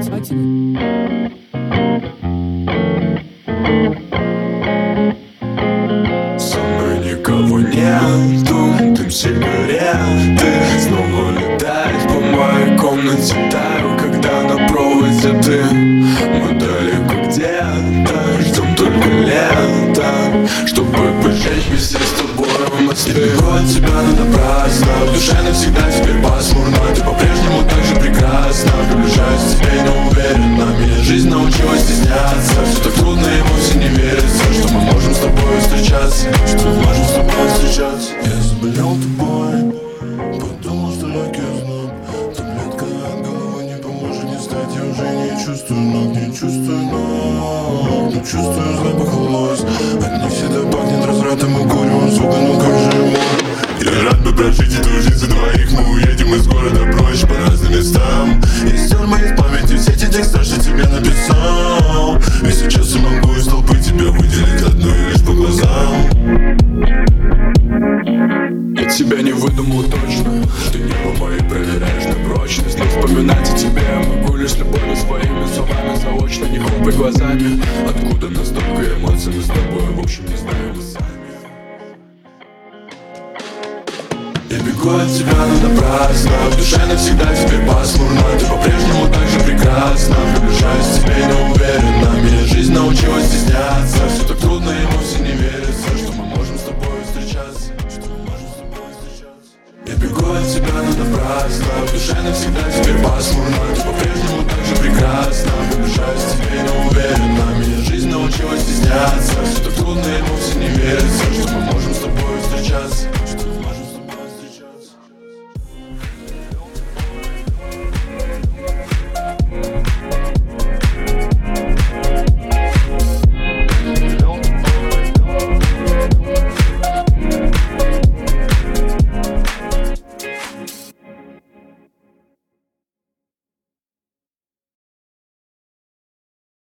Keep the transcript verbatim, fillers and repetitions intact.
Никого нету, дым сигареты снова летает по моей комнате. Таю, когда на проводе ты. Мы далеко где-то, ждем только лето, чтобы пожечь вместе с тобой в Москве. Я бегу от тебя, но напрасно, в душе навсегда теперь пасмурно. Ты по-прежнему так же прекрасна, приближаюсь к тебе неуверенно. Меня жизнь научила стесняться, все так трудно и вовсе не верится, что мы можем с тобой встречаться, что мы можем с тобой встречаться. Я заболел тобой, подумал, что легкий озноб. Таблетка от головы не поможет не стать. Я уже не чувствую ног, не чувствую ног, но чувствую запах волос. От них всегда пахнет развратом и куревом, сука, ну как же ему. Я рад бы прожить эту жизнь за двоих. Мы уедем из города прочь по разным местам. Я стер моей памяти все те тексты, что тебе написал. И сейчас я могу из толпы тебя выделить одной лишь по глазам. Я тебя не выдумал точно, ты небо мои проверяешь на прочность. Но вспоминать о тебе я могу лишь любовью своими словами заочно, не хлопай глазами. Откуда настолько эмоций мы с тобой, в общем, не знаем мы сами. Я бегу от тебя, но напрасно, в душе навсегда теперь пасмурно. Ты по-прежнему так же прекрасна, приближаюсь к тебе неуверенно. Меня жизнь научила стесняться, все так трудно и вовсе не верится, что мы можем с тобой встречаться, что мы можем с тобой встречаться. Я бегу от тебя, но напрасно, в душе навсегда теперь пасмурно. Ты по-прежнему так же прекрасна, приближаюсь к тебе неуверенно. Меня жизнь научила стесняться, все так трудно и вовсе не верится, что мы можем с тобой встречаться.